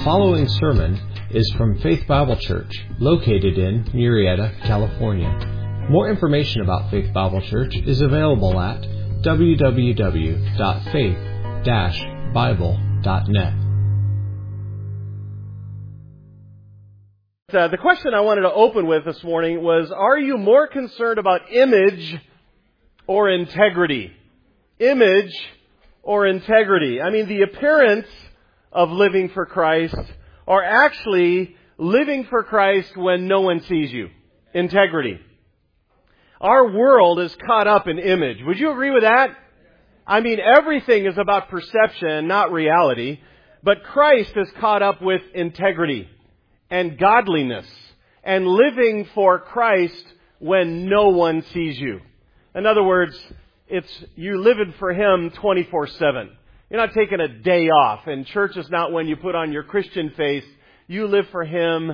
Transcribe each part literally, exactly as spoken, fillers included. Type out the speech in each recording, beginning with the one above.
following sermon is from Faith Bible Church, located in Murrieta, California. More information about Faith Bible Church is available at w w w dot faith dash bible dot net. Uh, the question I wanted to open with this morning was, are you more concerned about image or integrity? Image or integrity? I mean, the appearance of living for Christ, or actually living for Christ when no one sees you. Integrity. Our world is caught up in image. Would you agree with that? I mean, everything is about perception, not reality. But Christ is caught up with integrity and godliness and living for Christ when no one sees you. In other words, it's you living for Him twenty-four seven. You're not taking a day off, and church is not when you put on your Christian face. You live for Him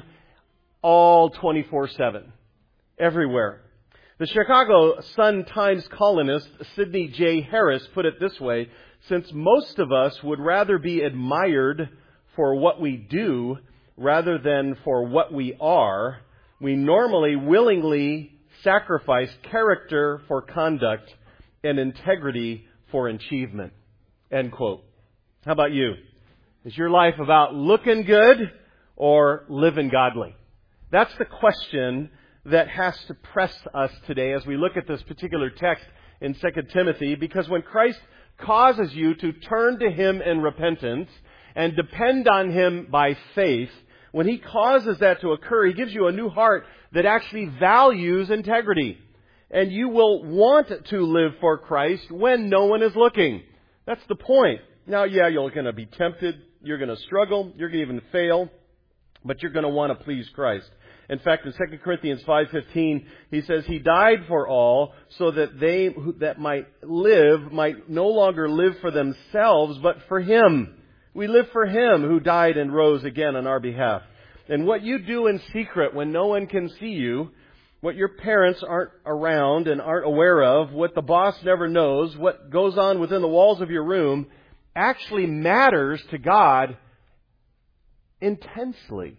all twenty-four seven, everywhere. The Chicago Sun-Times columnist Sidney J. Harris put it this way: since most of us would rather be admired for what we do rather than for what we are, we normally willingly sacrifice character for conduct and integrity for achievement. End quote. How about you? Is your life about looking good or living godly? That's the question that has to press us today as we look at this particular text in Second Timothy, because when Christ causes you to turn to Him in repentance and depend on Him by faith, when He causes that to occur, He gives you a new heart that actually values integrity. And you will want to live for Christ when no one is looking. That's the point. Now, yeah, you're going to be tempted. You're going to struggle. You're going to even fail. But you're going to want to please Christ. In fact, in Second Corinthians five fifteen, he says, He died for all so that they that might live might no longer live for themselves, but for Him. We live for Him who died and rose again on our behalf. And what you do in secret when no one can see you, what your parents aren't around and aren't aware of, what the boss never knows, what goes on within the walls of your room, actually matters to God intensely.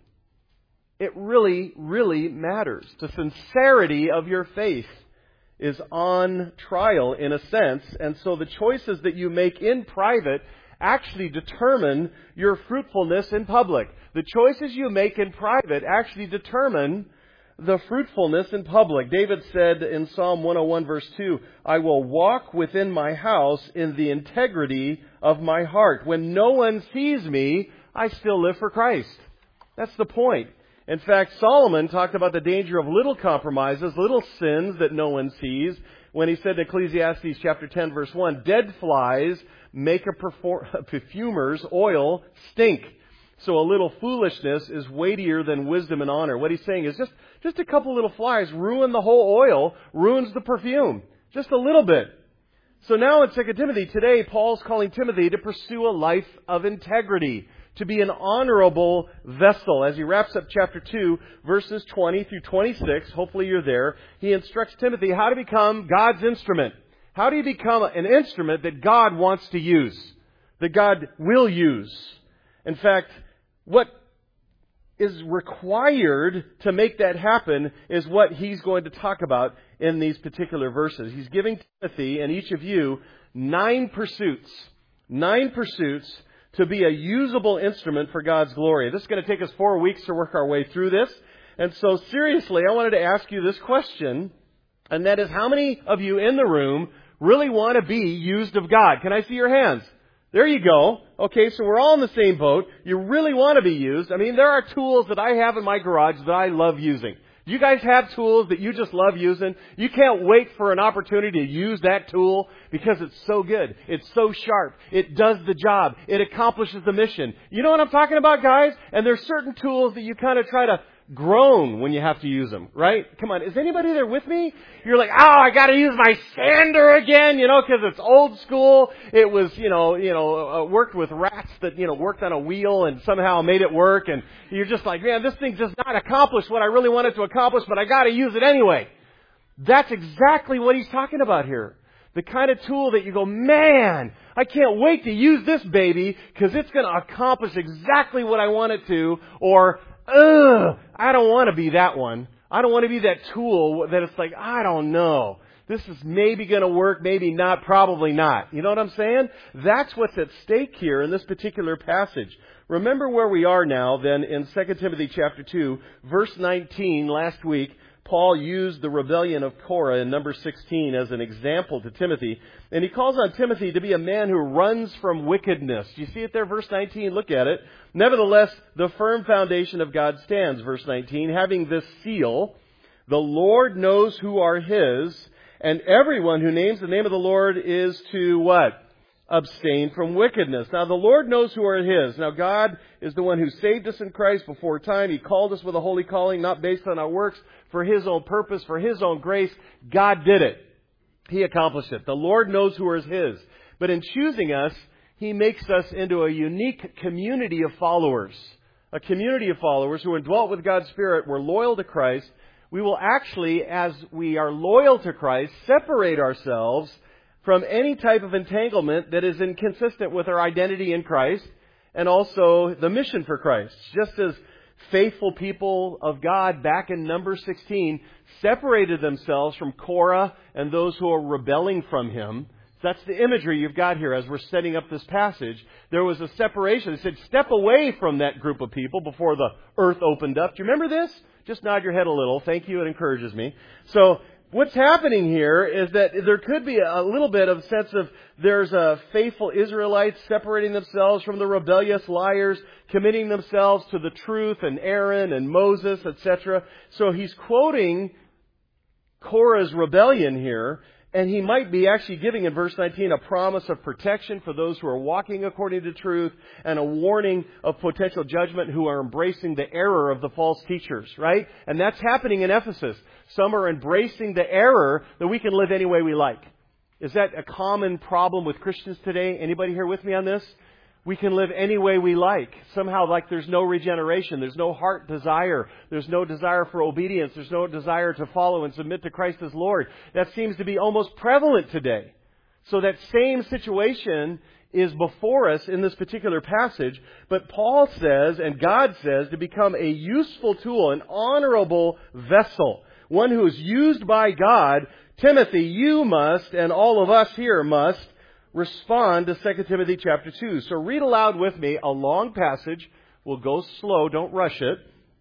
It really, really matters. The sincerity of your faith is on trial in a sense, and so the choices that you make in private actually determine your fruitfulness in public. The choices you make in private actually determine the fruitfulness in public. David said in Psalm one oh one verse two, I will walk within my house in the integrity of my heart. When no one sees me, I still live for Christ. That's the point. In fact, Solomon talked about the danger of little compromises, little sins that no one sees, when he said in Ecclesiastes chapter ten verse one, dead flies make a, perform- a perfumer's oil stink. So a little foolishness is weightier than wisdom and honor. What he's saying is just, just a couple little flies ruin the whole oil, ruins the perfume. Just a little bit. So now in Second Timothy, today Paul's calling Timothy to pursue a life of integrity, to be an honorable vessel. As he wraps up chapter two, verses twenty through twenty-six, hopefully you're there, he instructs Timothy how to become God's instrument. How do you become an instrument that God wants to use, that God will use? In fact, what is required to make that happen is what he's going to talk about in these particular verses. He's giving Timothy and each of you nine pursuits, nine pursuits to be a usable instrument for God's glory. This is going to take us four weeks to work our way through this. And so seriously, I wanted to ask you this question, and that is, how many of you in the room really want to be used of God? Can I see your hands? There you go. Okay, so we're all in the same boat. You really want to be used. I mean, there are tools that I have in my garage that I love using. Do you guys have tools that you just love using? You can't wait for an opportunity to use that tool because it's so good. It's so sharp. It does the job. It accomplishes the mission. You know what I'm talking about, guys? And there's certain tools that you kind of try to groan when you have to use them, right? Come on, is anybody there with me? You're like, oh, I got to use my sander again, you know, because it's old school. It was, you know, you know, uh, worked with rats that, you know, worked on a wheel and somehow made it work. And you're just like, man, this thing does not accomplish what I really wanted to accomplish, but I got to use it anyway. That's exactly what he's talking about here. The kind of tool that you go, man, I can't wait to use this baby because it's going to accomplish exactly what I want it to. Or, ugh, I don't want to be that one. I don't want to be that tool that it's like, I don't know. This is maybe going to work, maybe not, probably not. You know what I'm saying? That's what's at stake here in this particular passage. Remember where we are now then in Second Timothy chapter two, verse nineteen. Last week, Paul used the rebellion of Korah in number sixteen as an example to Timothy. And he calls on Timothy to be a man who runs from wickedness. Do you see it there, verse nineteen? Look at it. Nevertheless, the firm foundation of God stands, verse nineteen, having this seal, the Lord knows who are His, and everyone who names the name of the Lord is to what? Abstain from wickedness. Now, the Lord knows who are His. Now, God is the one who saved us in Christ before time. He called us with a holy calling, not based on our works, for His own purpose, for His own grace. God did it. He accomplished it. The Lord knows who is His. But in choosing us, He makes us into a unique community of followers. A community of followers who, indwelt with God's Spirit, were loyal to Christ. We will actually, as we are loyal to Christ, separate ourselves from any type of entanglement that is inconsistent with our identity in Christ and also the mission for Christ. Just as faithful people of God back in number sixteen separated themselves from Korah and those who are rebelling from him. That's the imagery you've got here as we're setting up this passage. There was a separation. It said, step away from that group of people before the earth opened up. Do you remember this? Just nod your head a little. Thank you. It encourages me. So what's happening here is that there could be a little bit of a sense of there's a faithful Israelites separating themselves from the rebellious liars, committing themselves to the truth, and Aaron and Moses, et cetera. So he's quoting Korah's rebellion here. And he might be actually giving in verse nineteen a promise of protection for those who are walking according to truth and a warning of potential judgment who are embracing the error of the false teachers, right? And that's happening in Ephesus. Some are embracing the error that we can live any way we like. Is that a common problem with Christians today? Anybody here with me on this? We can live any way we like. Somehow, like there's no regeneration. There's no heart desire. There's no desire for obedience. There's no desire to follow and submit to Christ as Lord. That seems to be almost prevalent today. So that same situation is before us in this particular passage. But Paul says, and God says, to become a useful tool, an honorable vessel, one who is used by God. Timothy, you must, and all of us here must, respond to Second Timothy chapter two. So read aloud with me a long passage. We'll go slow, don't rush it.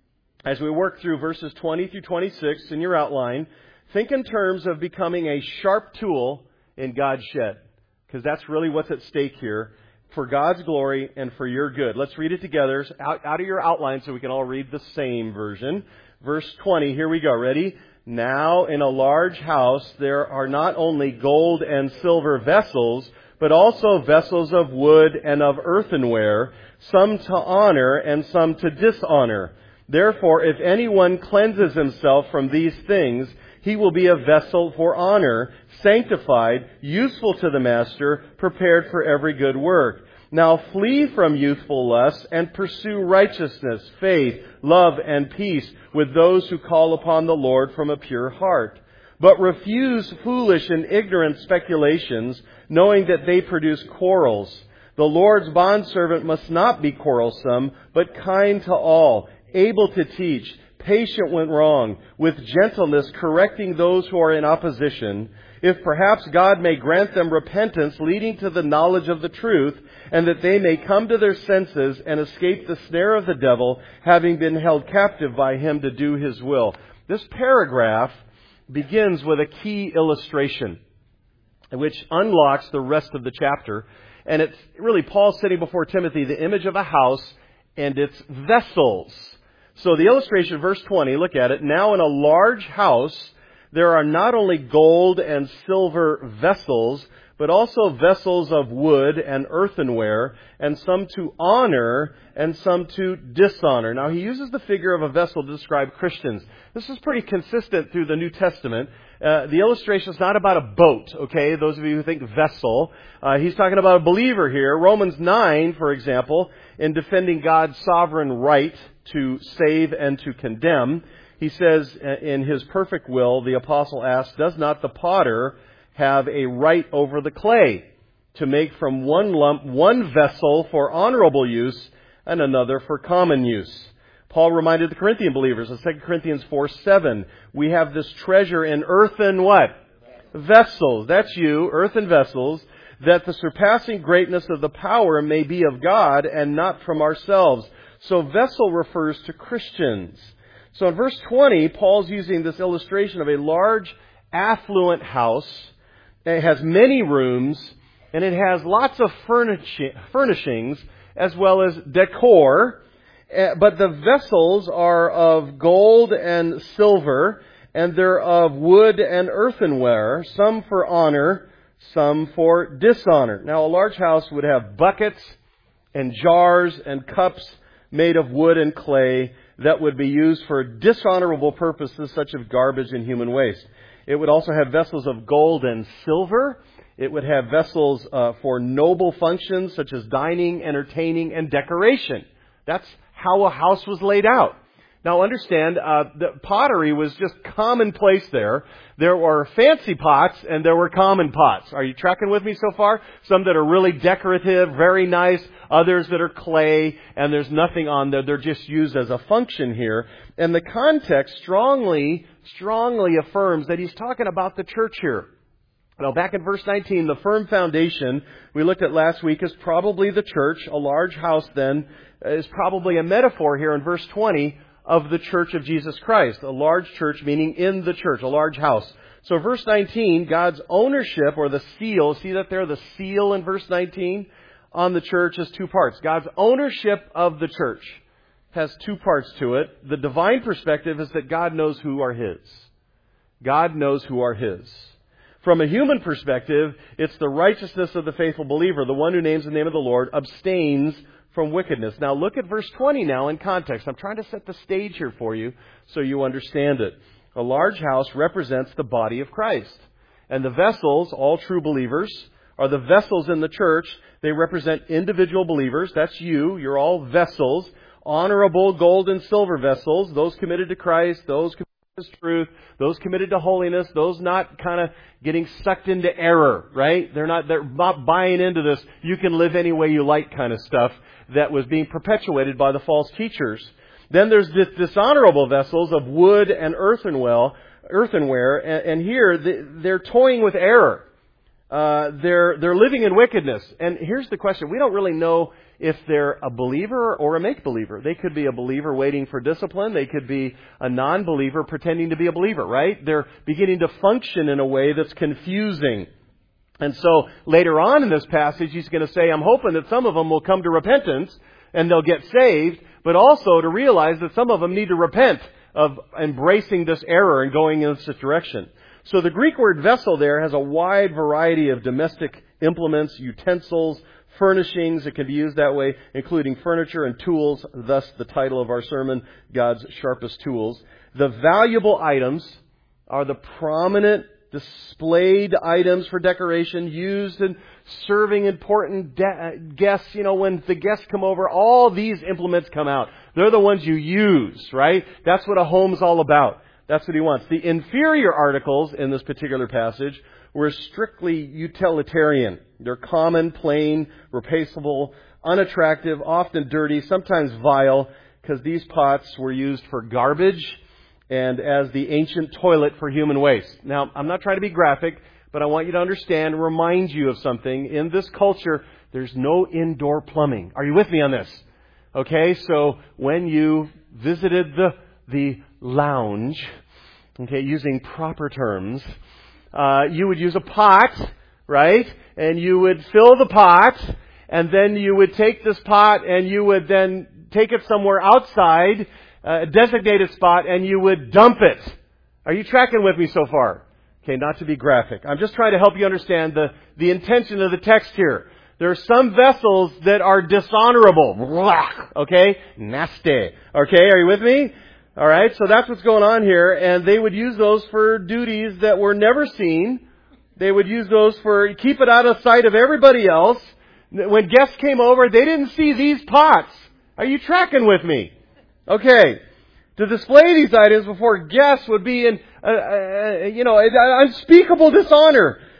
As we work through verses twenty through twenty-six in your outline, think in terms of becoming a sharp tool in God's shed. Because that's really what's at stake here, for God's glory and for your good. Let's read it together out, out of your outline so we can all read the same version. Verse twenty, here we go. Ready? Now in a large house there are not only gold and silver vessels, but also vessels of wood and of earthenware, some to honor and some to dishonor. Therefore, if anyone cleanses himself from these things, he will be a vessel for honor, sanctified, useful to the master, prepared for every good work. Now flee from youthful lusts and pursue righteousness, faith, love, and peace with those who call upon the Lord from a pure heart. But refuse foolish and ignorant speculations, knowing that they produce quarrels. The Lord's bondservant must not be quarrelsome, but kind to all, able to teach, patient when wrong, with gentleness correcting those who are in opposition, if perhaps God may grant them repentance leading to the knowledge of the truth, and that they may come to their senses and escape the snare of the devil, having been held captive by him to do his will. This paragraph begins with a key illustration, which unlocks the rest of the chapter. And it's really Paul setting before Timothy the image of a house and its vessels. So the illustration, verse twenty, look at it. Now in a large house, there are not only gold and silver vessels, but also vessels of wood and earthenware, and some to honor and some to dishonor. Now, he uses the figure of a vessel to describe Christians. This is pretty consistent through the New Testament. Uh, the illustration is not about a boat, okay? Those of you who think vessel. Uh, he's talking about a believer here. Romans nine, for example, in defending God's sovereign right to save and to condemn, he says in his perfect will, the apostle asks, does not the potter have a right over the clay to make from one lump one vessel for honorable use and another for common use. Paul reminded the Corinthian believers in Second Corinthians four seven, we have this treasure in earthen what? Vessels. That's you, earthen vessels, that the surpassing greatness of the power may be of God and not from ourselves. So vessel refers to Christians. So in verse twenty, Paul's using this illustration of a large, affluent house. It has many rooms, and it has lots of furnishings as well as decor. But the vessels are of gold and silver, and they're of wood and earthenware, some for honor, some for dishonor. Now, a large house would have buckets and jars and cups made of wood and clay that would be used for dishonorable purposes such as garbage and human waste. It would also have vessels of gold and silver. It would have vessels uh, for noble functions such as dining, entertaining, and decoration. That's how a house was laid out. Now understand, uh, the pottery was just commonplace there. There were fancy pots and there were common pots. Are you tracking with me so far? Some that are really decorative, very nice. Others that are clay and there's nothing on there. They're just used as a function here. And the context strongly, strongly affirms that he's talking about the church here. Now, back in verse nineteen, the firm foundation we looked at last week is probably the church. A large house, then, is probably a metaphor here in verse twenty of the church of Jesus Christ. A large church meaning in the church, a large house. So verse nineteen, God's ownership or the seal, see that there, the seal in verse nineteen on the church is two parts. God's ownership of the church has two parts to it. The divine perspective is that God knows who are His. God knows who are His. From a human perspective, it's the righteousness of the faithful believer, the one who names the name of the Lord, abstains from wickedness. Now look at verse twenty now in context. I'm trying to set the stage here for you so you understand it. A large house represents the body of Christ. And the vessels, all true believers, are the vessels in the church. They represent individual believers. That's you. You're all vessels. Honorable gold and silver vessels. Those committed to Christ. Those committed to truth. Those committed to holiness. Those not kind of getting sucked into error, right? They're not, they're not buying into this you can live any way you like kind of stuff that was being perpetuated by the false teachers. Then there's this dishonorable vessels of wood and earthenware, earthenware, and, and here they're toying with error. Uh, they're they're living in wickedness. And here's the question: we don't really know if they're a believer or a make-believer. They could be a believer waiting for discipline. They could be a non-believer pretending to be a believer, right? They're beginning to function in a way that's confusing. And so later on in this passage, he's going to say, I'm hoping that some of them will come to repentance and they'll get saved, but also to realize that some of them need to repent of embracing this error and going in this direction. So the Greek word vessel there has a wide variety of domestic implements, utensils, furnishings. It can be used that way, including furniture and tools. Thus the title of our sermon, God's Sharpest Tools. The valuable items are the prominent displayed items for decoration used in serving important de- guests. You know, when the guests come over, all these implements come out. They're the ones you use, right? That's what a home's all about. That's what he wants. The inferior articles in this particular passage were strictly utilitarian. They're common, plain, replaceable, unattractive, often dirty, sometimes vile, because these pots were used for garbage and as the ancient toilet for human waste. Now, I'm not trying to be graphic, but I want you to understand, remind you of something. In this culture, there's no indoor plumbing. Are you with me on this? Okay, so when you visited the the lounge, okay, using proper terms, uh, you would use a pot, right? And you would fill the pot, and then you would take this pot and you would then take it somewhere outside, a designated spot, and you would dump it. Are you tracking with me so far? Okay, not to be graphic. I'm just trying to help you understand the, the intention of the text here. There are some vessels that are dishonorable. Okay? Nasty. Okay, are you with me? Alright, so that's what's going on here. And they would use those for duties that were never seen. They would use those for, keep it out of sight of everybody else. When guests came over, they didn't see these pots. Are you tracking with me? Okay. To display these items before guests would be in, uh, uh, you know, unspeakable dishonor.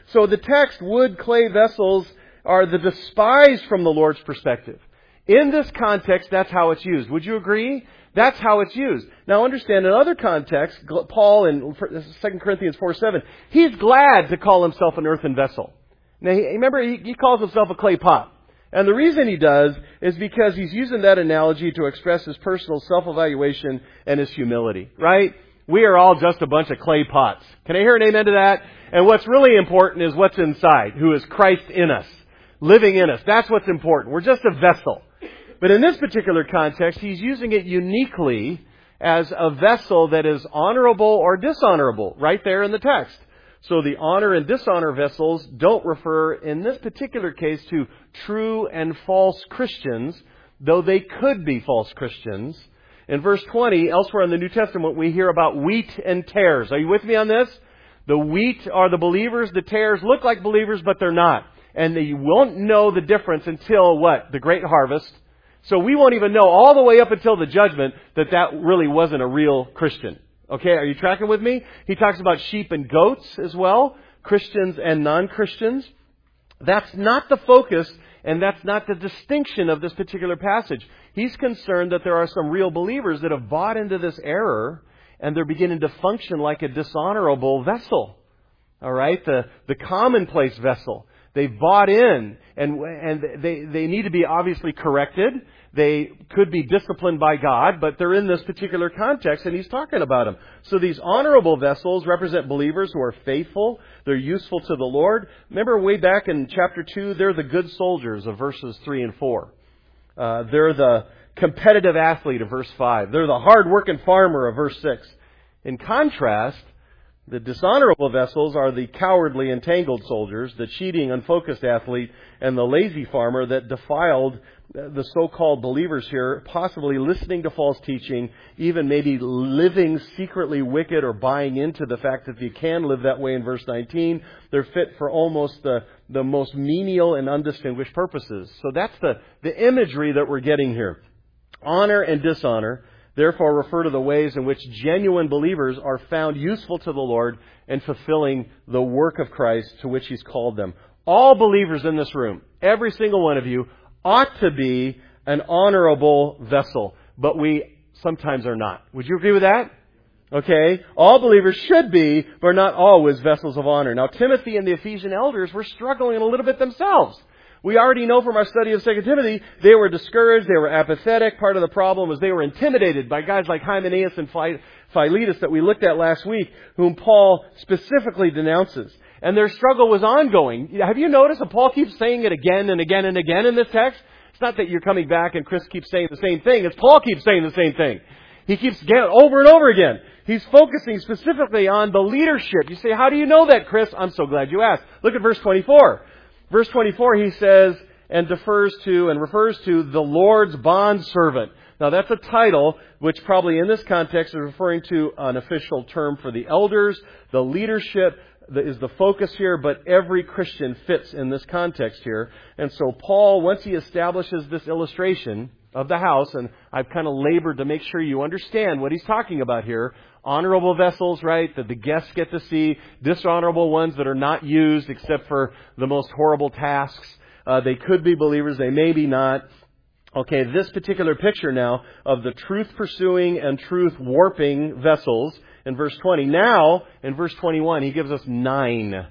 So the text, wood, clay vessels, are the despised from the Lord's perspective. In this context, that's how it's used. Would you agree? That's how it's used. Now understand, in other contexts, Paul in Second Corinthians four seven, he's glad to call himself an earthen vessel. Now, remember, he, he calls himself a clay pot. And the reason he does is because he's using that analogy to express his personal self-evaluation and his humility, right? We are all just a bunch of clay pots. Can I hear an amen to that? And what's really important is what's inside, who is Christ in us, living in us. That's what's important. We're just a vessel. But in this particular context, he's using it uniquely as a vessel that is honorable or dishonorable, right there in the text. So the honor and dishonor vessels don't refer, in this particular case, to true and false Christians, though they could be false Christians. In verse twenty, elsewhere in the New Testament, we hear about wheat and tares. Are you with me on this? The wheat are the believers. The tares look like believers, but they're not. And you won't know the difference until what? The great harvest. So we won't even know all the way up until the judgment that that really wasn't a real Christian. Okay, are you tracking with me? He talks about sheep and goats as well, Christians and non-Christians. That's not the focus, and that's not the distinction of this particular passage. He's concerned that there are some real believers that have bought into this error, and they're beginning to function like a dishonorable vessel. All right, the the commonplace vessel. They've bought in, and and they they need to be obviously corrected. They could be disciplined by God, but they're in this particular context, and he's talking about them. So these honorable vessels represent believers who are faithful. They're useful to the Lord. Remember way back in chapter two, they're the good soldiers of verses three and four. Uh, they're the competitive athlete of verse five. They're the hard-working farmer of verse six. In contrast, the dishonorable vessels are the cowardly, entangled soldiers, the cheating, unfocused athlete, and the lazy farmer that defiled the so-called believers here, possibly listening to false teaching, even maybe living secretly wicked or buying into the fact that you can live that way in verse nineteen. They're fit for almost the, the most menial and undistinguished purposes. So that's the, the imagery that we're getting here. Honor and dishonor therefore refer to the ways in which genuine believers are found useful to the Lord and fulfilling the work of Christ to which He's called them. All believers in this room, every single one of you, ought to be an honorable vessel, but we sometimes are not. Would you agree with that? Okay? All believers should be, but not always vessels of honor. Now, Timothy and the Ephesian elders were struggling a little bit themselves. We already know from our study of Second Timothy, they were discouraged, they were apathetic. Part of the problem was they were intimidated by guys like Hymenaeus and Philetus that we looked at last week, whom Paul specifically denounces. And their struggle was ongoing. Have you noticed that Paul keeps saying it again and again and again in this text? It's not that you're coming back and Chris keeps saying the same thing. It's Paul keeps saying the same thing. He keeps getting over and over again. He's focusing specifically on the leadership. You say, how do you know that, Chris? I'm so glad you asked. Look at verse twenty-four. Verse twenty-four, he says, and defers to and refers to the Lord's bondservant. Now that's a title which probably in this context is referring to an official term for the elders. The leadership is the focus here, but every Christian fits in this context here. And so Paul, once he establishes this illustration of the house, and I've kind of labored to make sure you understand what he's talking about here. Honorable vessels, right, that the guests get to see. Dishonorable ones that are not used except for the most horrible tasks. Uh, they could be believers, they may be not. Okay, this particular picture now of the truth-pursuing and truth-warping vessels in verse twenty. Now, in verse twenty-one, he gives us nine.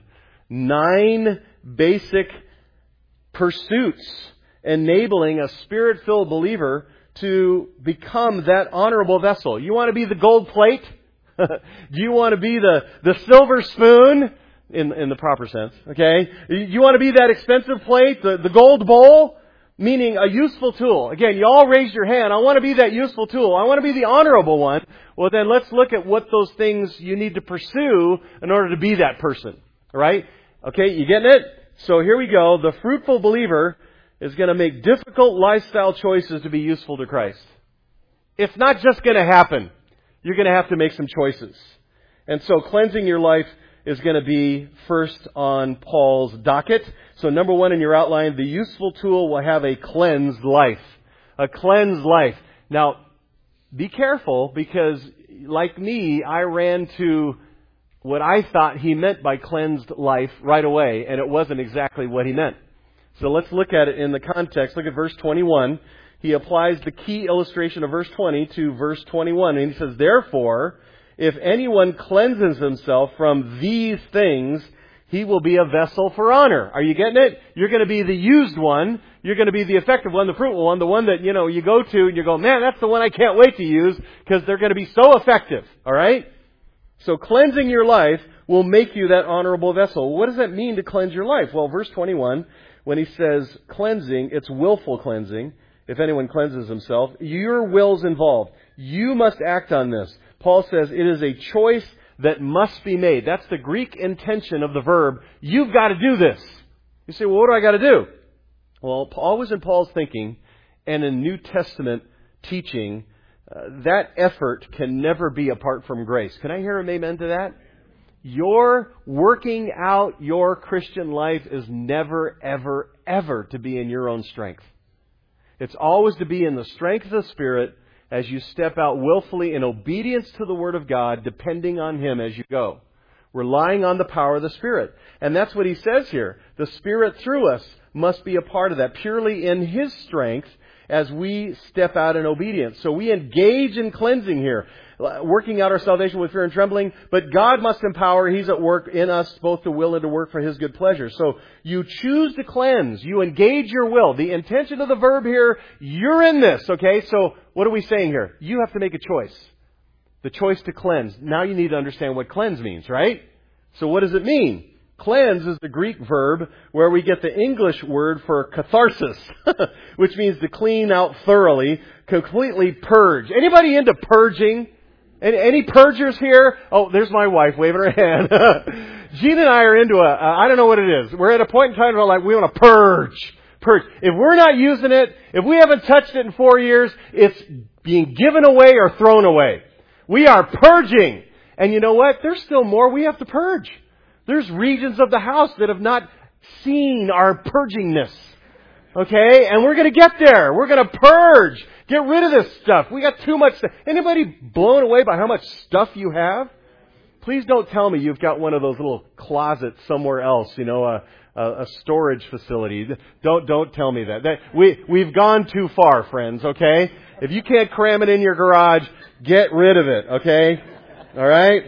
Nine basic pursuits enabling a Spirit-filled believer to become that honorable vessel. You want to be the gold plate? Do you want to be the, the silver spoon? In, in the proper sense, okay? You want to be that expensive plate, the, the gold bowl? Meaning a useful tool. Again, you all raised your hand. I want to be that useful tool. I want to be the honorable one. Well, then let's look at what those things you need to pursue in order to be that person. All right? Okay, you getting it? So here we go. The fruitful believer is going to make difficult lifestyle choices to be useful to Christ. It's not just going to happen. You're going to have to make some choices. And so cleansing your life is going to be first on Paul's docket. So number one in your outline, the useful tool will have a cleansed life. A cleansed life. Now, be careful because, like me, I ran to what I thought he meant by cleansed life right away, and it wasn't exactly what he meant. So let's look at it in the context. Look at verse twenty-one. He applies the key illustration of verse twenty to verse twenty-one. And he says, therefore, if anyone cleanses himself from these things, he will be a vessel for honor. Are you getting it? You're going to be the used one. You're going to be the effective one, the fruitful one, the one that, you know, you go to and you go, man, that's the one I can't wait to use because they're going to be so effective. All right? So cleansing your life will make you that honorable vessel. What does that mean to cleanse your life? Well, verse twenty-one, when he says cleansing, it's willful cleansing. If anyone cleanses himself, your will's involved. You must act on this. Paul says it is a choice that must be made. That's the Greek intention of the verb. You've got to do this. You say, well, what do I got to do? Well, always in Paul's thinking and in New Testament teaching, uh, that effort can never be apart from grace. Can I hear an amen to that? Your working out your Christian life is never, ever, ever to be in your own strength. It's always to be in the strength of the Spirit as you step out willfully in obedience to the Word of God, depending on Him as you go. Relying on the power of the Spirit. And that's what he says here. The Spirit through us must be a part of that, purely in His strength as we step out in obedience. So we engage in cleansing here, working out our salvation with fear and trembling, but God must empower. He's at work in us both to will and to work for His good pleasure. So you choose to cleanse. You engage your will. The intention of the verb here, you're in this, okay? So what are we saying here? You have to make a choice. The choice to cleanse. Now you need to understand what cleanse means, right? So what does it mean? Cleanse is the Greek verb where we get the English word for catharsis, which means to clean out thoroughly, completely purge. Anybody into purging? Any, any purgers here? Oh, there's my wife waving her hand. Jean and I are into a, uh, I don't know what it is. We're at a point in time where like we want to purge. Purge. If we're not using it, if we haven't touched it in four years, it's being given away or thrown away. We are purging. And you know what? There's still more we have to purge. There's regions of the house that have not seen our purgingness. Okay? And we're going to get there. We're going to purge. Get rid of this stuff. We got too much stuff. Anybody blown away by how much stuff you have? Please don't tell me you've got one of those little closets somewhere else, you know, a, a, a storage facility. Don't, don't tell me that. that we, we've gone too far, friends, okay? If you can't cram it in your garage, get rid of it, okay? All right?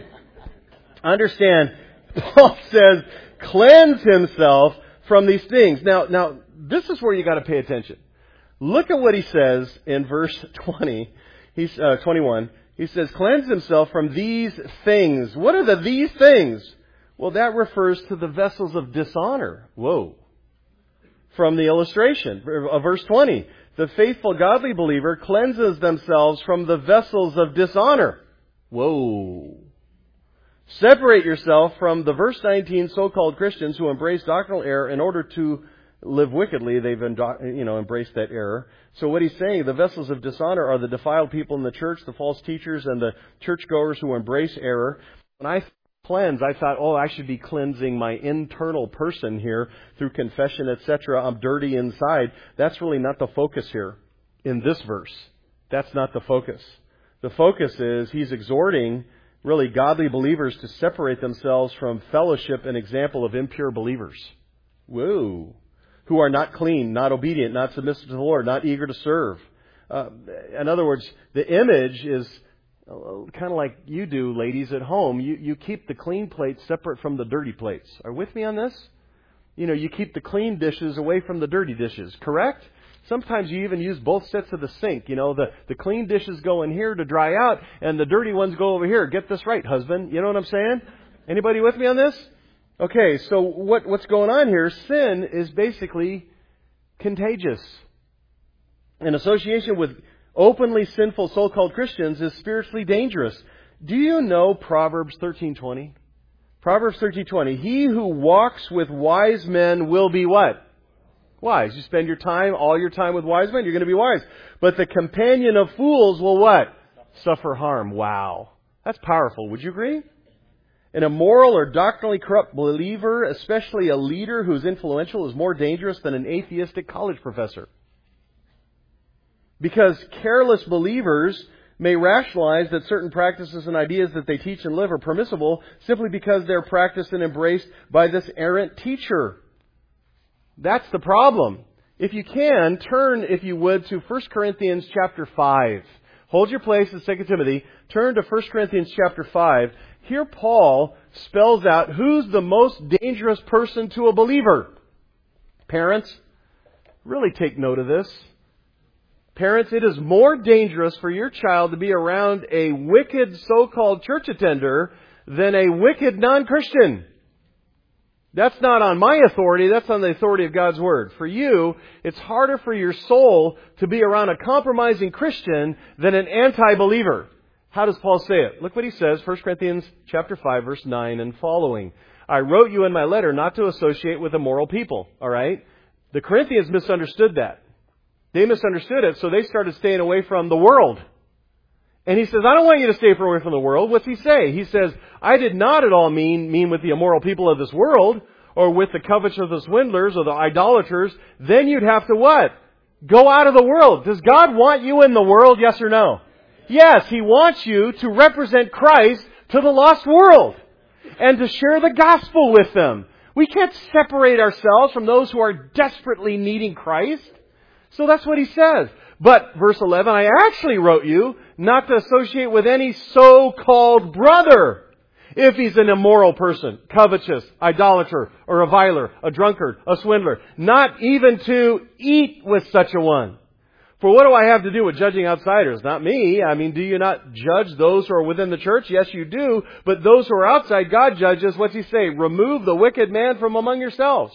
Understand, Paul says, cleanse himself from these things. Now, now, this is where you got to pay attention. Look at what he says in verse twenty. He's uh, twenty-one. He says, cleanse himself from these things. What are the these things? Well, that refers to the vessels of dishonor. Whoa. From the illustration of verse twenty. The faithful godly believer cleanses themselves from the vessels of dishonor. Whoa. Separate yourself from the verse nineteen so-called Christians who embrace doctrinal error in order to live wickedly. They've you know embraced that error. So what he's saying, the vessels of dishonor are the defiled people in the church, the false teachers, and the churchgoers who embrace error. When I cleanse, I thought, oh, I should be cleansing my internal person here through confession, et cetera. I'm dirty inside. That's really not the focus here in this verse. That's not the focus. The focus is he's exhorting really godly believers to separate themselves from fellowship and example of impure believers. Whoa. Who are not clean, not obedient, not submissive to the Lord, not eager to serve. Uh, in other words, the image is kind of like you do, ladies, at home. You, you keep the clean plates separate from the dirty plates. Are you with me on this? You know, you keep the clean dishes away from the dirty dishes, correct? Sometimes you even use both sets of the sink. You know, the, the clean dishes go in here to dry out, and the dirty ones go over here. Get this right, husband. You know what I'm saying? Anybody with me on this? Okay, so what, what's going on here? Sin is basically contagious. An association with openly sinful so-called Christians is spiritually dangerous. Do you know Proverbs thirteen twenty? Proverbs thirteen twenty. He who walks with wise men will be what? Wise. You spend your time, all your time with wise men, you're going to be wise. But the companion of fools will what? Suffer harm. Wow. That's powerful. Would you agree? An immoral or doctrinally corrupt believer, especially a leader who's influential, is more dangerous than an atheistic college professor. Because careless believers may rationalize that certain practices and ideas that they teach and live are permissible simply because they're practiced and embraced by this errant teacher. That's the problem. If you can, turn, if you would, to First Corinthians chapter five. Hold your place in Second Timothy. Turn to First Corinthians chapter five. Here Paul spells out who's the most dangerous person to a believer. Parents, really take note of this. Parents, it is more dangerous for your child to be around a wicked so-called church attender than a wicked non-Christian. That's not on my authority, that's on the authority of God's Word. For you, it's harder for your soul to be around a compromising Christian than an anti-believer. How does Paul say it? Look what he says, First Corinthians chapter five, verse nine and following. I wrote you in my letter not to associate with immoral people. All right? The Corinthians misunderstood that. They misunderstood it, so they started staying away from the world. And he says, I don't want you to stay away from the world. What's he say? He says, I did not at all mean mean with the immoral people of this world, or with the covetous or the swindlers or the idolaters. Then you'd have to what? Go out of the world. Does God want you in the world, yes or no? Yes, He wants you to represent Christ to the lost world and to share the gospel with them. We can't separate ourselves from those who are desperately needing Christ. So that's what he says. But, verse eleven, I actually wrote you not to associate with any so-called brother if he's an immoral person, covetous, idolater, or a reviler, a drunkard, a swindler. Not even to eat with such a one. For what do I have to do with judging outsiders? Not me. I mean, do you not judge those who are within the church? Yes, you do. But those who are outside, God judges. What's He say? Remove the wicked man from among yourselves.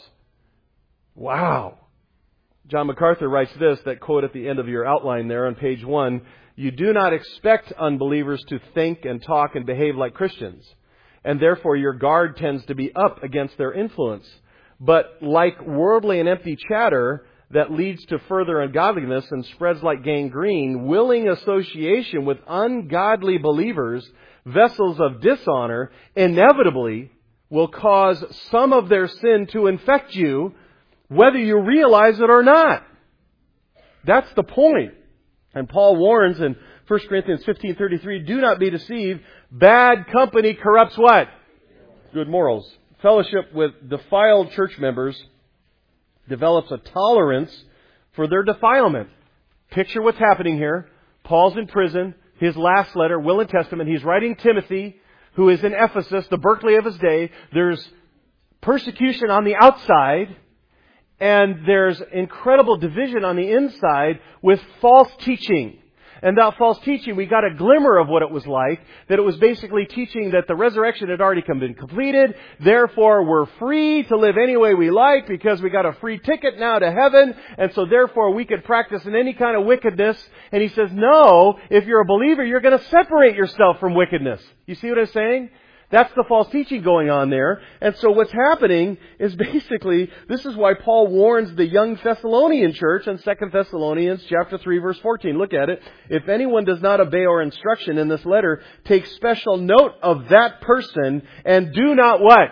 Wow. John MacArthur writes this, that quote at the end of your outline there on page one. You do not expect unbelievers to think and talk and behave like Christians. And therefore your guard tends to be up against their influence. But like worldly and empty chatter that leads to further ungodliness and spreads like gangrene, willing association with ungodly believers, vessels of dishonor, inevitably will cause some of their sin to infect you, whether you realize it or not. That's the point. And Paul warns in First Corinthians fifteen thirty-three, do not be deceived. Bad company corrupts what? Good morals. Fellowship with defiled church members develops a tolerance for their defilement. Picture what's happening here. Paul's in prison. His last letter, Will and Testament. He's writing Timothy, who is in Ephesus, the Berkeley of his day. There's persecution on the outside. And there's incredible division on the inside with false teaching. And that false teaching, we got a glimmer of what it was like. That it was basically teaching that the resurrection had already been completed. Therefore, we're free to live any way we like because we got a free ticket now to heaven. And so therefore, we could practice in any kind of wickedness. And he says, no, if you're a believer, you're going to separate yourself from wickedness. You see what I'm saying? That's the false teaching going on there. And so what's happening is basically, this is why Paul warns the young Thessalonian church in Second Thessalonians chapter three, verse fourteen. Look at it. If anyone does not obey our instruction in this letter, take special note of that person and do not what?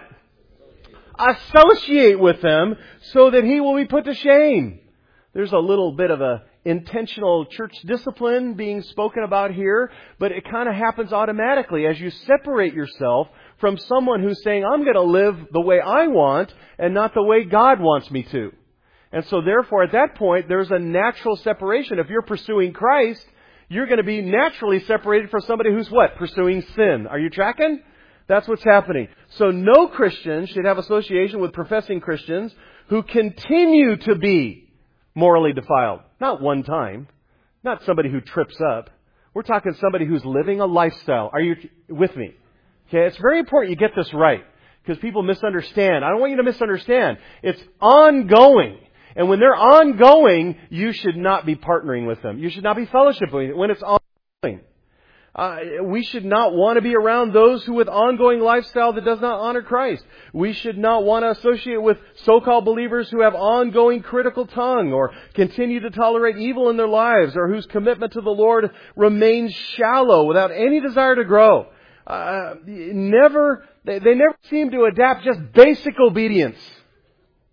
Associate with them so that he will be put to shame. There's a little bit of a intentional church discipline being spoken about here, but it kind of happens automatically as you separate yourself from someone who's saying, I'm going to live the way I want and not the way God wants me to. And so therefore, at that point, there's a natural separation. If you're pursuing Christ, you're going to be naturally separated from somebody who's what? Pursuing sin. Are you tracking? That's what's happening. So no Christian should have association with professing Christians who continue to be morally defiled. Not one time. Not somebody who trips up. We're talking somebody who's living a lifestyle. Are you with me? Okay, it's very important you get this right. Because people misunderstand. I don't want you to misunderstand. It's ongoing. And when they're ongoing, you should not be partnering with them. You should not be fellowshipping when it's ongoing. Uh, we should not want to be around those who with ongoing lifestyle that does not honor Christ. We should not want to associate with so-called believers who have ongoing critical tongue or continue to tolerate evil in their lives or whose commitment to the Lord remains shallow without any desire to grow. Uh, never, they, they never seem to adapt just basic obedience.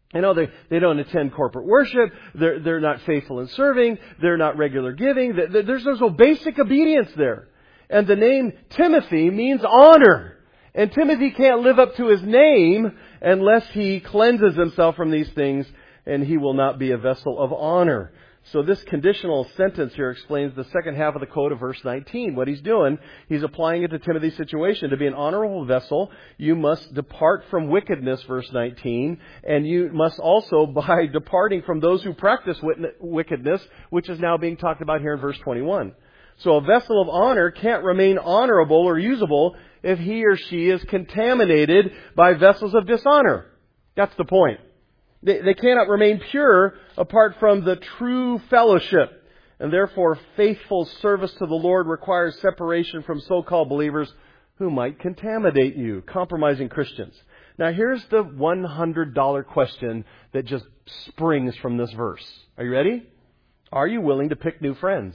You know, they, they don't attend corporate worship. They're, they're not faithful in serving. They're not regular giving. There's, there's no basic obedience there. And the name Timothy means honor. And Timothy can't live up to his name unless he cleanses himself from these things, and he will not be a vessel of honor. So this conditional sentence here explains the second half of the quote of verse nineteen. What he's doing, he's applying it to Timothy's situation. To be an honorable vessel, you must depart from wickedness, verse nineteen. And you must also, by departing from those who practice wickedness, which is now being talked about here in verse twenty-one. So a vessel of honor can't remain honorable or usable if he or she is contaminated by vessels of dishonor. That's the point. They, they cannot remain pure apart from the true fellowship. And therefore, faithful service to the Lord requires separation from so-called believers who might contaminate you, compromising Christians. Now, here's the one hundred dollars question that just springs from this verse. Are you ready? Are you willing to pick new friends?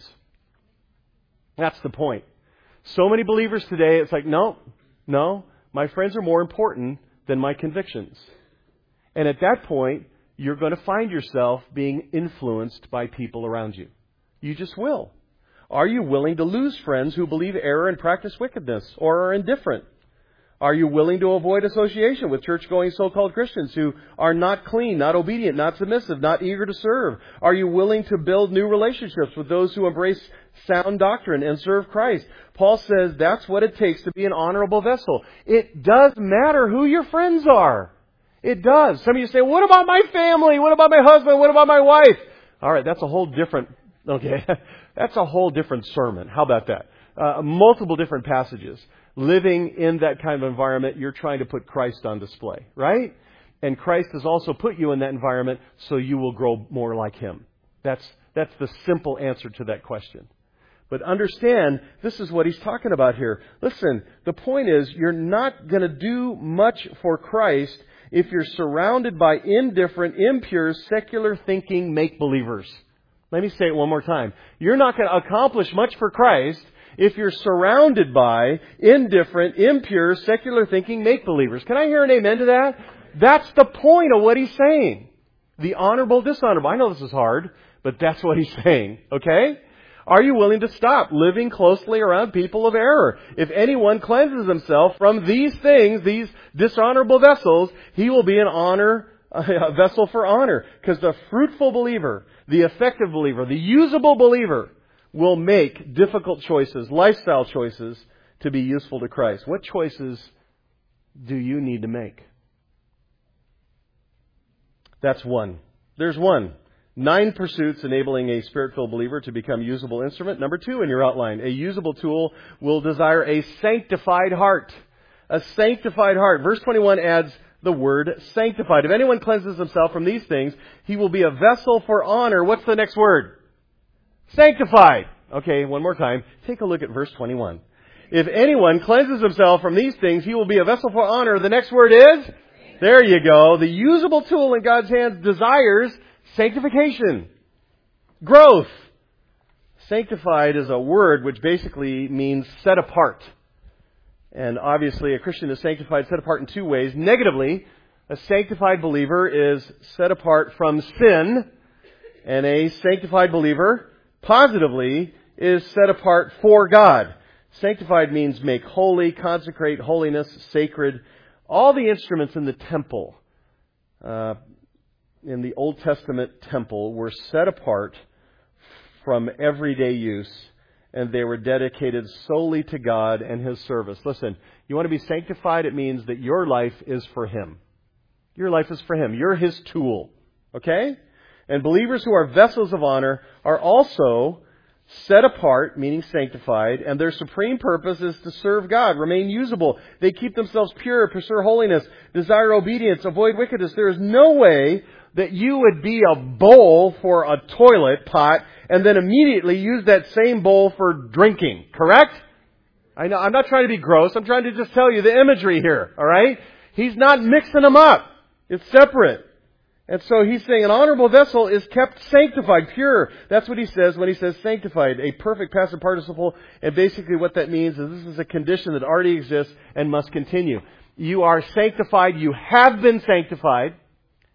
That's the point. So many believers today, it's like, no, no, my friends are more important than my convictions. And at that point, you're going to find yourself being influenced by people around you. You just will. Are you willing to lose friends who believe error and practice wickedness or are indifferent? Are you willing to avoid association with church-going so-called Christians who are not clean, not obedient, not submissive, not eager to serve? Are you willing to build new relationships with those who embrace sound doctrine and serve Christ? Paul says that's what it takes to be an honorable vessel. It does matter who your friends are. It does. Some of you say, what about my family? What about my husband? What about my wife? All right, that's a whole different, okay, that's a whole different sermon. How about that? Uh, multiple different passages. Living in that kind of environment, you're trying to put Christ on display, right? And Christ has also put you in that environment so you will grow more like Him. That's, that's the simple answer to that question. But understand, this is what he's talking about here. Listen, the point is, you're not going to do much for Christ if you're surrounded by indifferent, impure, secular thinking make-believers. Let me say it one more time. You're not going to accomplish much for Christ if you're surrounded by indifferent, impure, secular thinking make-believers. Can I hear an amen to that? That's the point of what he's saying. The honorable, dishonorable. I know this is hard, but that's what he's saying. Okay? Are you willing to stop living closely around people of error? If anyone cleanses himself from these things, these dishonorable vessels, he will be an honor, a vessel for honor. Because the fruitful believer, the effective believer, the usable believer will make difficult choices, lifestyle choices, to be useful to Christ. What choices do you need to make? That's one. There's one. Nine pursuits enabling a Spirit-filled believer to become a usable instrument. Number two in your outline, a usable tool will desire a sanctified heart. A sanctified heart. Verse twenty-one adds the word sanctified. If anyone cleanses himself from these things, he will be a vessel for honor. What's the next word? Sanctified. Okay, one more time. Take a look at verse twenty-one. If anyone cleanses himself from these things, he will be a vessel for honor. The next word is? There you go. The usable tool in God's hands desires sanctification. Growth. Sanctified is a word which basically means set apart. And obviously a Christian is sanctified, set apart in two ways. Negatively, a sanctified believer is set apart from sin. And a sanctified believer, positively, is set apart for God. Sanctified means make holy, consecrate, holiness, sacred. All the instruments in the temple, uh, in the Old Testament temple, were set apart from everyday use, and they were dedicated solely to God and His service. Listen, you want to be sanctified, it means that your life is for Him. Your life is for Him. You're His tool. Okay? And believers who are vessels of honor are also set apart, meaning sanctified, and their supreme purpose is to serve God, remain usable. They keep themselves pure, pursue holiness, desire obedience, avoid wickedness. There is no way that you would be a bowl for a toilet pot and then immediately use that same bowl for drinking. Correct? I know, I'm not trying to be gross. I'm trying to just tell you the imagery here. All right? He's not mixing them up. It's separate. And so he's saying an honorable vessel is kept sanctified, pure. That's what he says when he says sanctified, a perfect passive participle. And basically what that means is this is a condition that already exists and must continue. You are sanctified. You have been sanctified.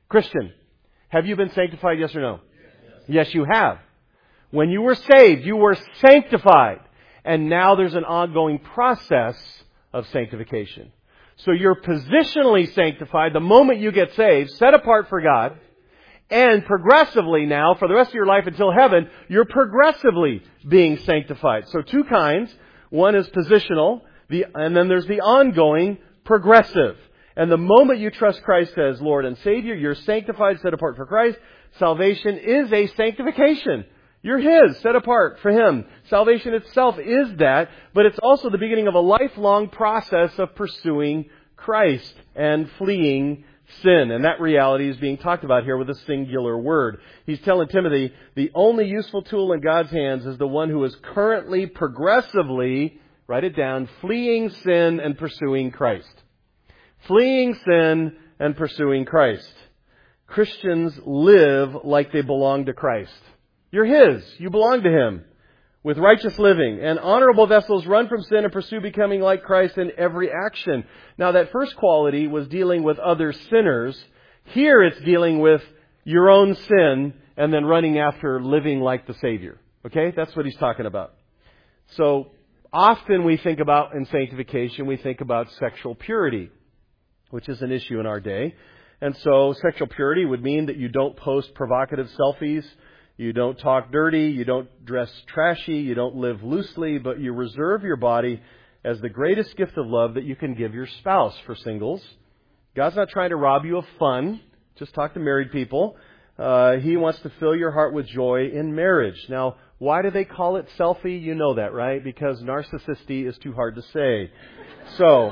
Christian, have you been sanctified, yes or no? Yes, yes you have. When you were saved, you were sanctified. And now there's an ongoing process of sanctification. So you're positionally sanctified the moment you get saved, set apart for God, and progressively now, for the rest of your life until heaven, you're progressively being sanctified. So two kinds. One is positional, the, and then there's the ongoing progressive. And the moment you trust Christ as Lord and Savior, you're sanctified, set apart for Christ. Salvation is a sanctification. You're His, set apart for Him. Salvation itself is that, but it's also the beginning of a lifelong process of pursuing Christ and fleeing sin. And that reality is being talked about here with a singular word. He's telling Timothy, the only useful tool in God's hands is the one who is currently, progressively, write it down, fleeing sin and pursuing Christ. Fleeing sin and pursuing Christ. Christians live like they belong to Christ. You're His. You belong to Him. With righteous living. And honorable vessels run from sin and pursue becoming like Christ in every action. Now that first quality was dealing with other sinners. Here it's dealing with your own sin and then running after living like the Savior. Okay? That's what he's talking about. So often we think about, in sanctification, we think about sexual purity, which is an issue in our day. And so sexual purity would mean that you don't post provocative selfies. You don't talk dirty, you don't dress trashy, you don't live loosely, but you reserve your body as the greatest gift of love that you can give your spouse. For singles, God's not trying to rob you of fun. Just talk to married people. Uh, he wants to fill your heart with joy in marriage. Now, why do they call it selfie? You know that, right? Because narcissisty is too hard to say. So,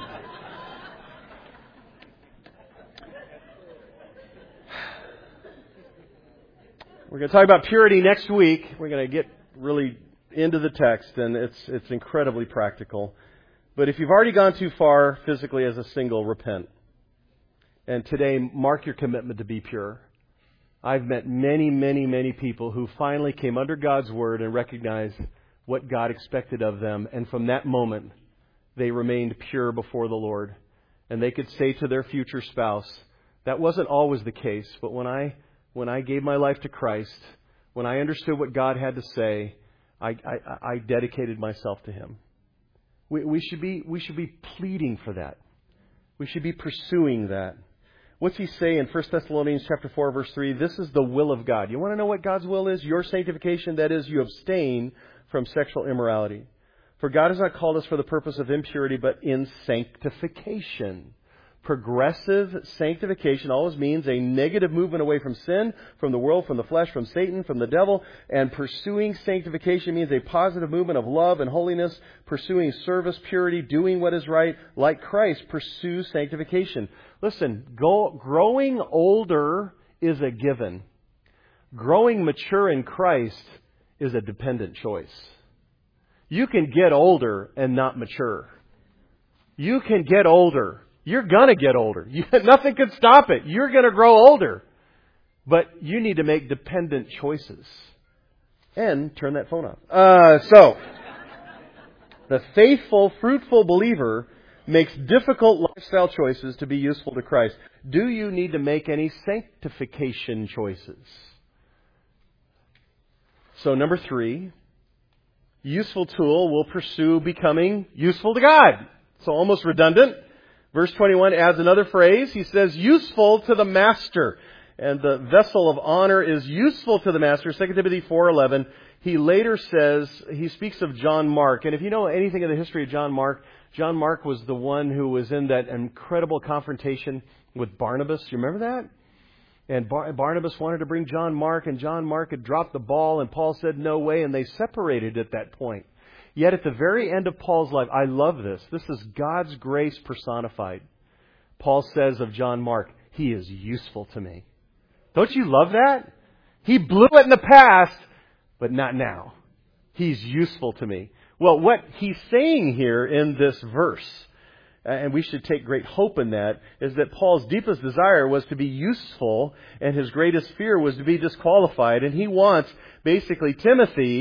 we're going to talk about purity next week. We're going to get really into the text, and it's it's incredibly practical. But if you've already gone too far physically as a single, repent. And today, mark your commitment to be pure. I've met many, many, many people who finally came under God's Word and recognized what God expected of them. And from that moment, they remained pure before the Lord. And they could say to their future spouse, that wasn't always the case, but when I When I gave my life to Christ, when I understood what God had to say, I, I, I dedicated myself to Him. We, we should be we should be pleading for that. We should be pursuing that. What's he say in First Thessalonians chapter four, verse three? This is the will of God. You want to know what God's will is? Your sanctification, that is, you abstain from sexual immorality. For God has not called us for the purpose of impurity, but in sanctification. Progressive sanctification always means a negative movement away from sin, from the world, from the flesh, from Satan, from the devil. And pursuing sanctification means a positive movement of love and holiness, pursuing service, purity, doing what is right, like Christ pursues sanctification. Listen, go, growing older is a given. Growing mature in Christ is a dependent choice. You can get older and not mature. You can get older. You're going to get older. You, nothing can stop it. You're going to grow older. But you need to make dependent choices. And turn that phone off. Uh, so, the faithful, fruitful believer makes difficult lifestyle choices to be useful to Christ. Do you need to make any sanctification choices? So, number three, useful tool will pursue becoming useful to God. So, almost redundant. Verse twenty-one adds another phrase. He says, useful to the master. And the vessel of honor is useful to the master. Second Timothy four eleven. He later says, he speaks of John Mark. And if you know anything of the history of John Mark, John Mark was the one who was in that incredible confrontation with Barnabas. You remember that? And Bar- Barnabas wanted to bring John Mark, and John Mark had dropped the ball, and Paul said, no way, and they separated at that point. Yet at the very end of Paul's life, I love this. This is God's grace personified. Paul says of John Mark, he is useful to me. Don't you love that? He blew it in the past, but not now. He's useful to me. Well, what he's saying here in this verse, and we should take great hope in that, is that Paul's deepest desire was to be useful, and his greatest fear was to be disqualified. And he wants, basically, Timothy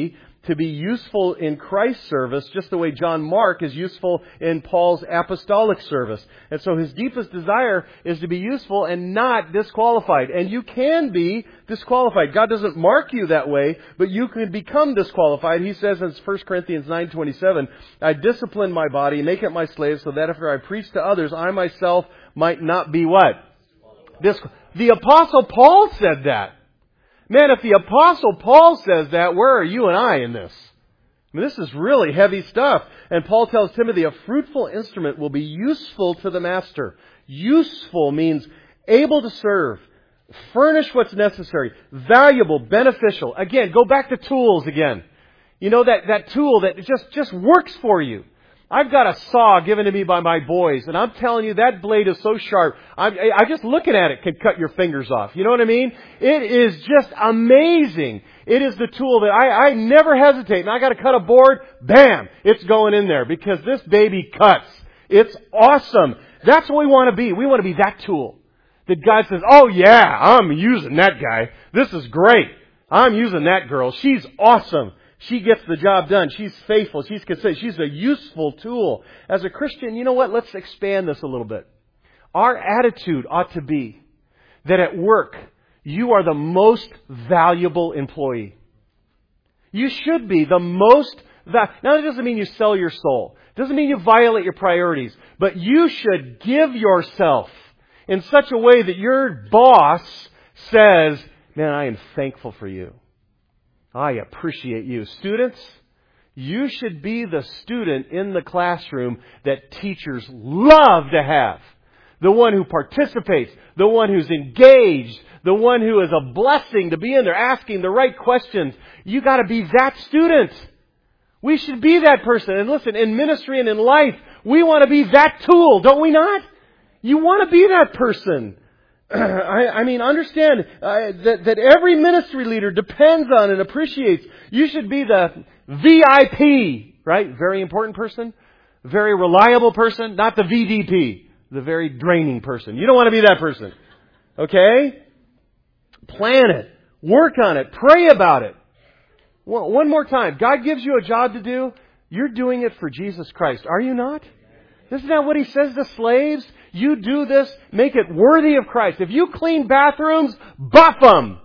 to be useful in Christ's service, just the way John Mark is useful in Paul's apostolic service. And so his deepest desire is to be useful and not disqualified. And you can be disqualified. God doesn't mark you that way, but you can become disqualified. He says in First Corinthians nine twenty-seven, I discipline my body, make it my slave, so that after I preach to others, I myself might not be what? This, the Apostle Paul said that. Man, if the Apostle Paul says that, where are you and I in this? I mean, this is really heavy stuff. And Paul tells Timothy, a fruitful instrument will be useful to the master. Useful means able to serve, furnish what's necessary, valuable, beneficial. Again, go back to tools again. You know, that, that tool that just, just works for you. I've got a saw given to me by my boys, and I'm telling you, that blade is so sharp, I'm, I just looking at it can cut your fingers off. You know what I mean? It is just amazing. It is the tool that I, I never hesitate. And I got to cut a board, bam, it's going in there because this baby cuts. It's awesome. That's what we want to be. We want to be that tool that God says, oh yeah, I'm using that guy. This is great. I'm using that girl. She's awesome. She gets the job done. She's faithful. She's consistent. She's a useful tool. As a Christian, you know what? Let's expand this a little bit. Our attitude ought to be that at work, you are the most valuable employee. You should be the most valuable. Now, that doesn't mean you sell your soul. It doesn't mean you violate your priorities. But you should give yourself in such a way that your boss says, man, I am thankful for you. I appreciate you. Students, you should be the student in the classroom that teachers love to have. The one who participates, the one who's engaged, the one who is a blessing to be in there asking the right questions. You got to be that student. We should be that person. And listen, in ministry and in life, we want to be that tool, don't we not? You want to be that person. I, I mean, understand uh, that, that every ministry leader depends on and appreciates. You should be the V I P, right? Very important person, very reliable person, not the V D P, the very draining person. You don't want to be that person. Okay? Plan it. Work on it. Pray about it. One more time. God gives you a job to do. You're doing it for Jesus Christ. Are you not? Isn't that what He says to slaves? You do this, make it worthy of Christ. If you clean bathrooms, buff them.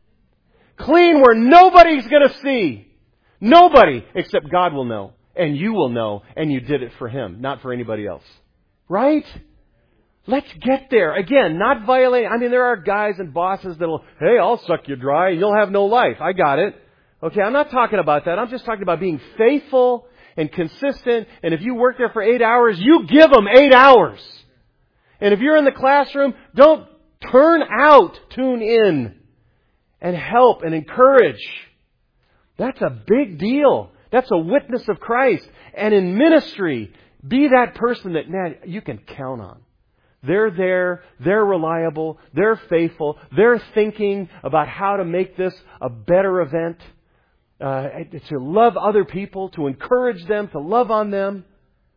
Clean where nobody's going to see. Nobody except God will know. And you will know. And you did it for Him, not for anybody else. Right? Let's get there. Again, not violating. I mean, there are guys and bosses that'll, hey, I'll suck you dry and you'll have no life. I got it. Okay, I'm not talking about that. I'm just talking about being faithful and consistent. And if you work there for eight hours, you give them eight hours. And if you're in the classroom, don't turn out, tune in and help and encourage. That's a big deal. That's a witness of Christ. And in ministry, be that person that, man, you can count on. They're there, they're reliable, they're faithful, they're thinking about how to make this a better event, uh, to love other people, to encourage them, to love on them.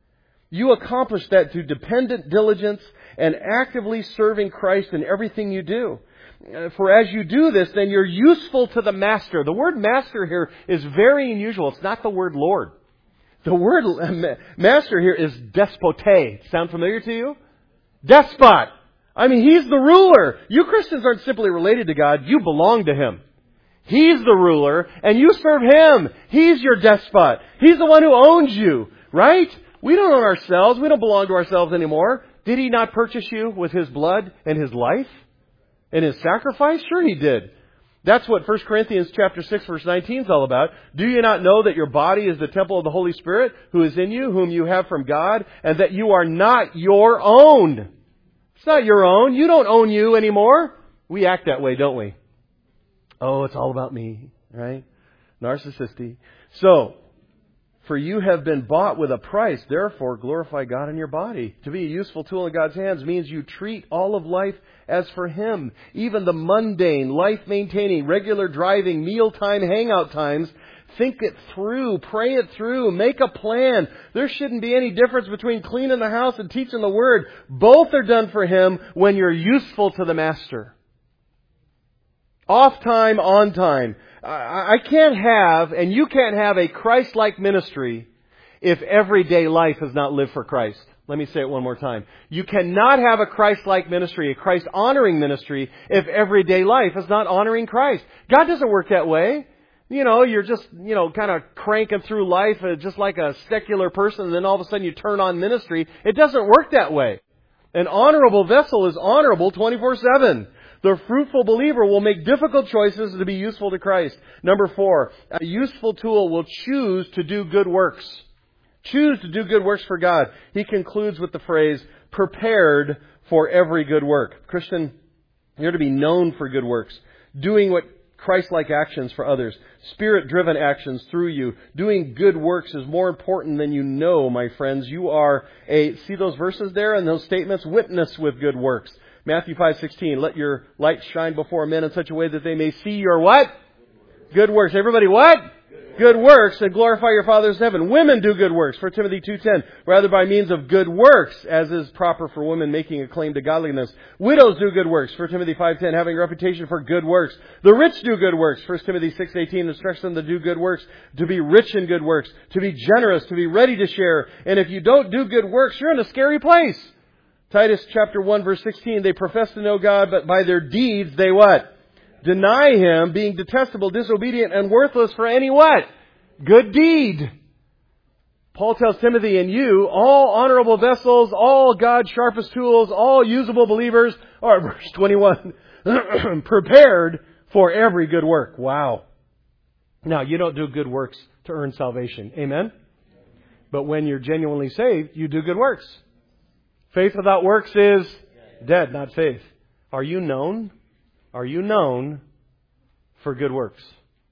You accomplish that through dependent diligence and actively serving Christ in everything you do. For as you do this, then you're useful to the master. The word master here is very unusual. It's not the word Lord. The word master here is despote. Sound familiar to you? Despot. I mean, He's the ruler. You Christians aren't simply related to God. You belong to Him. He's the ruler, and you serve Him. He's your despot. He's the one who owns you, right? We don't own ourselves. We don't belong to ourselves anymore. Did He not purchase you with His blood and His life and His sacrifice? Sure He did. That's what First Corinthians chapter six verse nineteen is all about. Do you not know that your body is the temple of the Holy Spirit who is in you, whom you have from God, and that you are not your own? It's not your own. You don't own you anymore. We act that way, don't we? Oh, it's all about me, right? Narcissistic. So, for you have been bought with a price, therefore glorify God in your body. To be a useful tool in God's hands means you treat all of life as for Him. Even the mundane, life-maintaining, regular driving, mealtime, hangout times. Think it through. Pray it through. Make a plan. There shouldn't be any difference between cleaning the house and teaching the Word. Both are done for Him when you're useful to the Master. Off time, on time. I, I can't have, and you can't have a Christ-like ministry if everyday life is not lived for Christ. Let me say it one more time. You cannot have a Christ-like ministry, a Christ-honoring ministry, if everyday life is not honoring Christ. God doesn't work that way. You know, you're just, you know, kind of cranking through life uh, just like a secular person, and then all of a sudden you turn on ministry. It doesn't work that way. An honorable vessel is honorable twenty-four seven. The fruitful believer will make difficult choices to be useful to Christ. Number four, a useful tool will choose to do good works. Choose to do good works for God. He concludes with the phrase, prepared for every good work. Christian, you're to be known for good works. Doing what Christ-like actions for others. Spirit-driven actions through you. Doing good works is more important than you know, my friends. You are a, see those verses there and those statements? Witness with good works. Matthew five sixteen, let your light shine before men in such a way that they may see your what? Good works. Everybody what? Good works, and glorify your Father in heaven. Women do good works, First Timothy two ten. Rather by means of good works, as is proper for women making a claim to godliness. Widows do good works, First Timothy five ten, having a reputation for good works. The rich do good works, First Timothy six eighteen, instructs them to do good works, to be rich in good works, to be generous, to be ready to share. And if you don't do good works, you're in a scary place. Titus chapter one verse sixteen, they profess to know God, but by their deeds they what? Deny Him, being detestable, disobedient, and worthless for any what? Good deed. Paul tells Timothy and you, all honorable vessels, all God's sharpest tools, all usable believers, or verse twenty-one, prepared for every good work. Wow. Now, you don't do good works to earn salvation. Amen? But when you're genuinely saved, you do good works. Faith without works is dead, not faith. Are you known? Are you known for good works?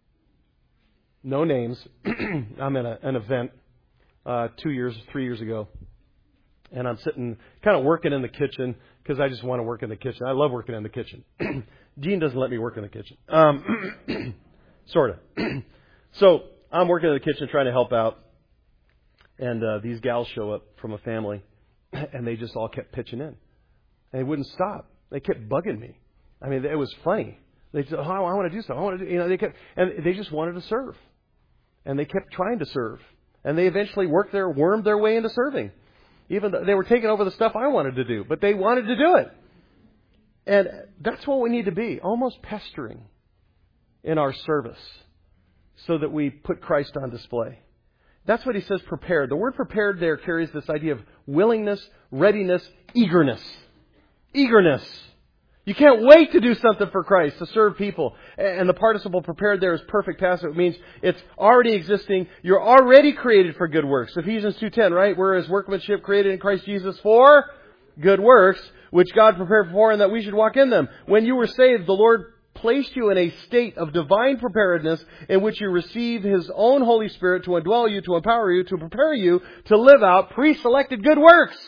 No names. I'm at a, an event uh, two years, three years ago. And I'm sitting kind of working in the kitchen because I just want to work in the kitchen. I love working in the kitchen. Dean doesn't let me work in the kitchen. Um, sort of. So I'm working in the kitchen trying to help out. And uh, these gals show up from a family. And they just all kept pitching in. And they wouldn't stop. They kept bugging me. I mean, it was funny. They said, oh, I want to do something. I want to do, you know, they kept, and they just wanted to serve. And they kept trying to serve. And they eventually worked their, wormed their way into serving. Even though they were taking over the stuff I wanted to do. But they wanted to do it. And that's what we need to be. Almost pestering in our service. So that we put Christ on display. That's what he says, prepared. The word prepared there carries this idea of willingness, readiness, eagerness. Eagerness. You can't wait to do something for Christ, to serve people. And the participle prepared there is perfect passive. It means it's already existing. You're already created for good works. Ephesians two ten, right? We're His workmanship created in Christ Jesus for good works, which God prepared for and that we should walk in them. When you were saved, the Lord placed you in a state of divine preparedness in which you receive His own Holy Spirit to indwell you, to empower you, to prepare you to live out pre-selected good works.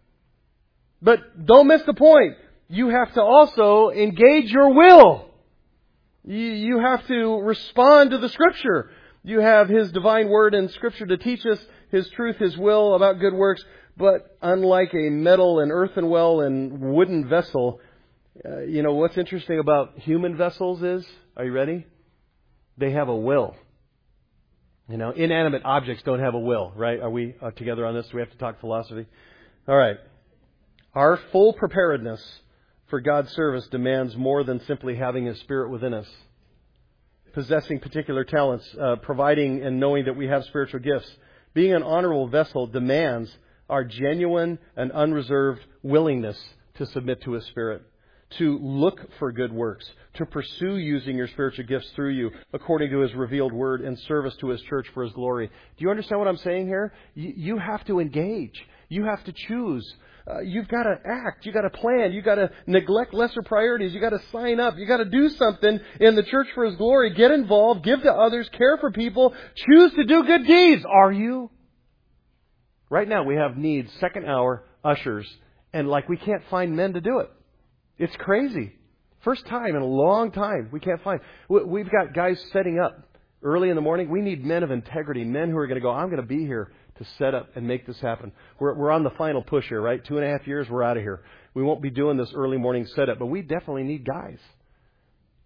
But don't miss the point. You have to also engage your will. You, you have to respond to the Scripture. You have His divine word and Scripture to teach us His truth, His will about good works. But unlike a metal and earthen well and wooden vessel, uh, you know, what's interesting about human vessels is, are you ready? They have a will. You know, inanimate objects don't have a will, right? Are we uh, together on this? Do we have to talk philosophy? All right. Our full preparedness for God's service demands more than simply having His Spirit within us. Possessing particular talents, uh, providing and knowing that we have spiritual gifts. Being an honorable vessel demands our genuine and unreserved willingness to submit to His Spirit. To look for good works. To pursue using your spiritual gifts through you according to His revealed word in service to His church for His glory. Do you understand what I'm saying here? You, you have to engage. You have to choose. Uh, you've got to act. You've got to plan. You've got to neglect lesser priorities. You've got to sign up. You've got to do something in the church for His glory. Get involved. Give to others. Care for people. Choose to do good deeds. Are you? Right now we have needs, second hour, ushers. And like we can't find men to do it. It's crazy. First time in a long time we can't find. We've got guys setting up early in the morning. We need men of integrity. Men who are going to go, I'm going to be here to set up and make this happen. We're, we're on the final push here, right? Two and a half years, we're out of here. We won't be doing this early morning setup, but we definitely need guys.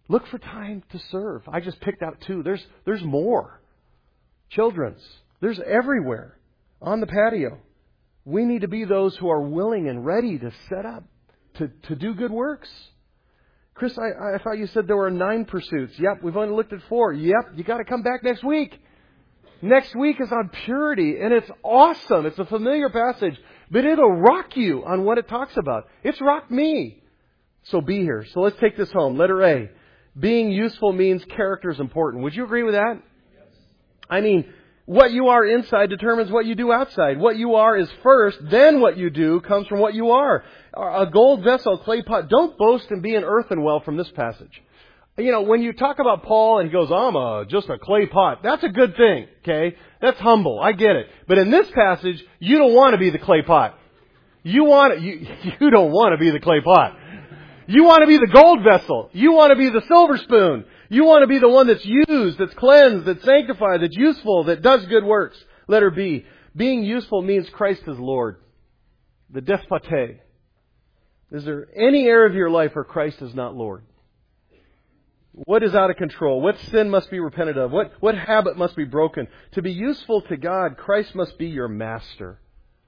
Look for time to serve. I just picked out two. There's, there's more. Children's. There's everywhere on the patio. We need to be those who are willing and ready to set up, to, to do good works. Chris, I, I thought you said there were nine pursuits. Yep, we've only looked at four. Yep, you got to come back next week. Next week is on purity, and it's awesome. It's a familiar passage, but it'll rock you on what it talks about. It's rocked me. So be here. So let's take this home. Letter A. Being useful means character is important. Would you agree with that? Yes. I mean, what you are inside determines what you do outside. What you are is first, then what you do comes from what you are. A gold vessel, a clay pot. Don't boast and be an earthen well from this passage. You know, when you talk about Paul and he goes, I'm a, just a clay pot, that's a good thing, okay? That's humble. I get it. But in this passage, you don't want to be the clay pot. You want you, you don't want to be the clay pot. You want to be the gold vessel. You want to be the silver spoon. You want to be the one that's used, that's cleansed, that's sanctified, that's useful, that does good works. Letter B. Being useful means Christ is Lord. The despote. Is there any area of your life where Christ is not Lord? What is out of control? What sin must be repented of? What, what habit must be broken? To be useful to God, Christ must be your master.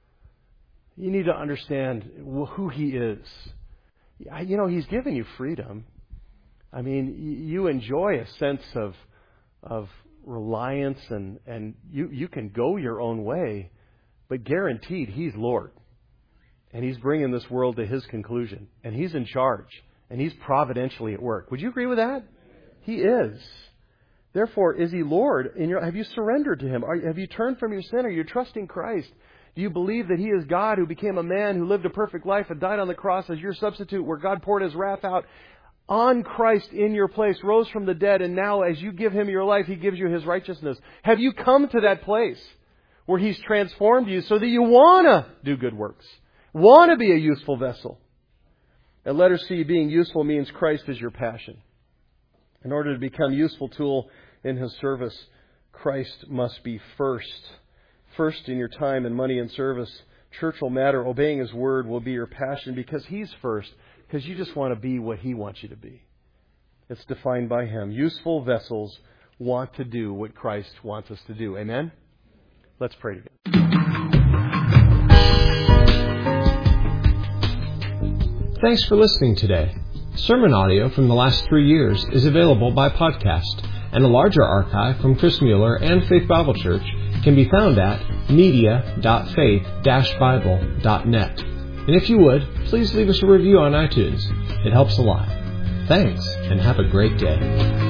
You need to understand who He is. You know, He's given you freedom. I mean, you enjoy a sense of of reliance and, and you, you can go your own way, but guaranteed He's Lord. And He's bringing this world to His conclusion. And He's in charge. And He's providentially at work. Would you agree with that? He is. Therefore, is He Lord? In your, have you surrendered to Him? Are, have you turned from your sin? Are you trusting Christ? Do you believe that He is God who became a man who lived a perfect life and died on the cross as your substitute, where God poured His wrath out on Christ in your place, rose from the dead, and now as you give Him your life, He gives you His righteousness? Have you come to that place where He's transformed you so that you want to do good works, want to be a useful vessel? And letter C, being useful means Christ is your passion. In order to become a useful tool in His service, Christ must be first. First in your time and money and service. Church will matter. Obeying His word will be your passion because He's first. Because you just want to be what He wants you to be. It's defined by Him. Useful vessels want to do what Christ wants us to do. Amen? Let's pray together. Thanks for listening today. Sermon audio from the last three years is available by podcast, and a larger archive from Chris Mueller and Faith Bible Church can be found at media dot faith dash bible dot net. And if you would, please leave us a review on iTunes. It helps a lot. Thanks, and have a great day.